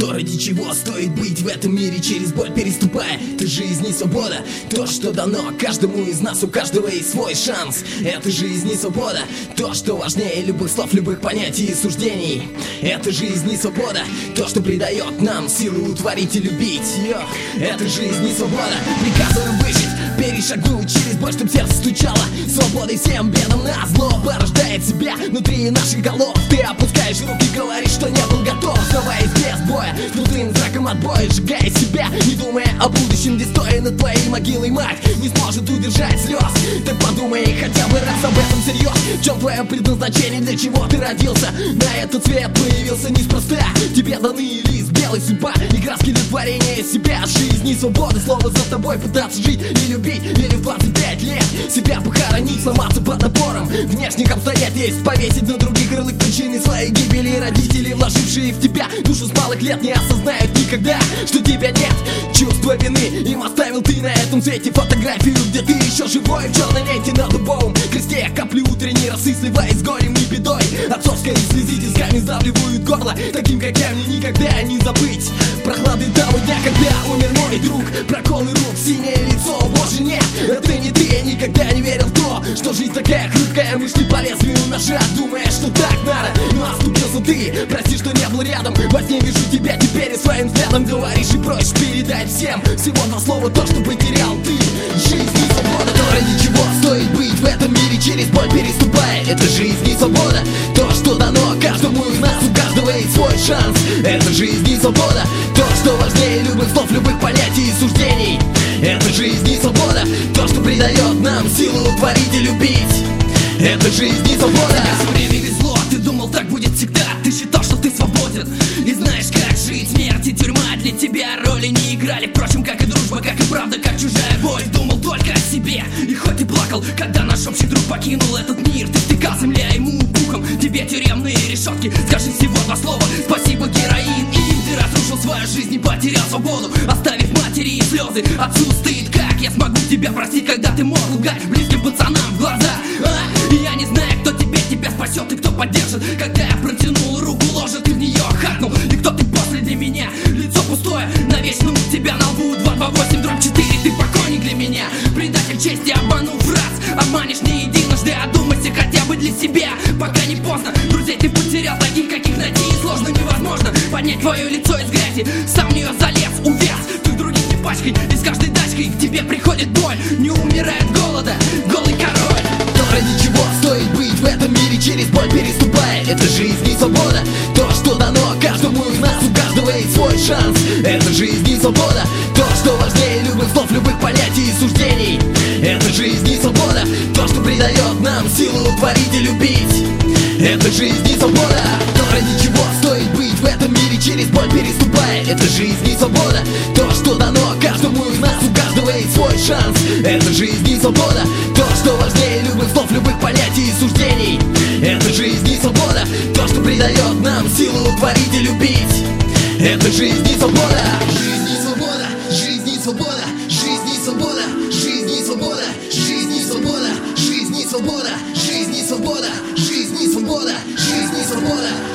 То, ради чего стоит быть в этом мире, через боль переступая. Это жизнь и свобода, то, что дано каждому из нас, у каждого есть свой шанс. Это жизнь и свобода, то, что важнее любых слов, любых понятий и суждений. Это жизнь и свобода, то, что придает нам силу творить и любить. Это жизнь и свобода, приказано выжить, перешагнуть через боль, чтоб сердце стучало. Свободой всем бедам назло порождает себя внутри наших голов. Ты опускаешь руки, говоришь, что не был готов, оставаясь без боя, крутым знаком отбоя, сжигая себя, не думая о будущем, где стоя над твоей могилой мать не сможет удержать слез. Ты подумай хотя бы раз об этом всерьез. В чем твое предназначение, для чего ты родился? На этот свет появился неспроста. Тебе даны лист белый, судьба и краски для творения себя. Жизнь и свобода, слово за тобой пытаться жить и любить. Или в 25 лет себя похоронить, сломаться под напором внешних обстоятельств, повесить на других ярлык причины своей гибели. Родители, вложившие в тебя душу с малых лет, не осознают никогда, что тебя нет. Чувство вины им оставил ты на этом свете. Фотографию, где ты еще живой, в черной ленте на дубовом кресте. Капли утренней росы, сливаясь с горем и бедой. Отцовской слезы тисками сдавливают горло. Таким, как я, мне никогда не забыть прохлады того дня, когда умер мой друг. Проколы рук, синее лицо, боже нет, это не ты. Я никогда не верил в то, что жизнь такая хрупкая. Мы шли по лезвию ножа, думая, что так надо. Но оступился ты, прости, что не был рядом. Во сне вижу тебя теперь и своим взглядом говоришь и просишь передать всем всего два слова, то, что потерял ты. Жизнь и свобода, то, ради чего стоит быть в этом мире, через боль переступая. Это жизнь и свобода, то, что дано каждому из нас, у каждого есть свой шанс. Это жизнь и свобода, то, что важнее любых слов, любых понятий и суждений. Это жизнь и свобода, то, что придает нам силу творить и любить. Это жизнь и свобода. Все время везло, ты думал, так будет всегда. Ты считал, что ты свободен и знаешь, как жить. Смерть и тюрьма для тебя роли не играли. Впрочем, как и дружба, как и правда, как чужая боль. Думал только о себе, и хоть и плакал, когда наш общий друг покинул этот мир. Ты втыкал земля ему пухом, тебе тюремные решетки. Скажи всего два слова, спасибо, героин. Им ты разрушил свою жизнь и потерял свободу, оставив матери и слезы. Отцу стыд, как я смогу тебя простить, когда ты мог лгать близким пацанам в глаза? И я не знаю, кто тебя спасет и кто поддержит. Когда я протянул руку, ложит, ты в нее хакнул. И кто ты после для меня? Лицо пустое, навечно у тебя на лбу 228/4. Ты покойник для меня, предатель чести, обманув раз. Обманешь не единожды, одумайся хотя бы для себя, пока не поздно. Друзей ты потерял, таких, каких найти сложно, невозможно поднять твое лицо из грязи. Сам в нее залез, увяз, ты других не пачкай. И с каждой дачкой к тебе приходит боль. Не умирает голода, голый король. То, ради чего стоит быть в этом мире, через боль переступая. Это жизнь и свобода, то, что дано каждому из нас, у каждого есть свой шанс. Это жизнь и свобода, то, что важнее любых слов, любых понятий и суждений. Это жизнь и свобода, то, что придает нам силу творить и любить. Это жизнь и свобода, то, ради чего стоит быть в этом мире, через боль переступая. Это жизнь и свобода, то, что дано каждому из нас, у каждого есть свой шанс. Это жизнь и свобода, то, что важнее любых слов, любых понятий и суждений. Это жизнь и свобода, то, что придает нам силу творить и любить. Это жизнь и свобода. Жизнь и свобода, жизнь и свобода, жизнь и свобода, жизнь и свобода, жизнь и свобода, жизнь и свобода, жизнь и свобода, жизнь и свобода, жизнь и свобода.